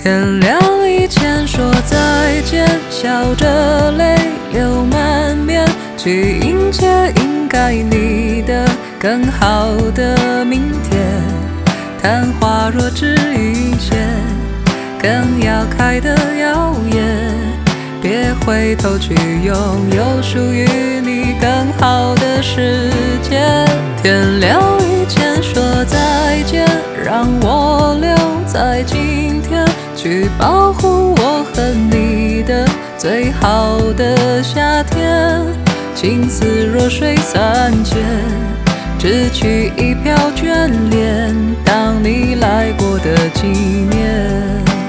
天亮以前说再见，笑着泪流满面，去迎接应该你的更好的明天。昙花若只一现，更要开得耀眼，别回头去拥有属于你更好的世界。天亮以前说再见，让我留在今天，去保护我和你的最好的夏天。情丝若水三千，只取一瓢眷恋，当你来过的纪念。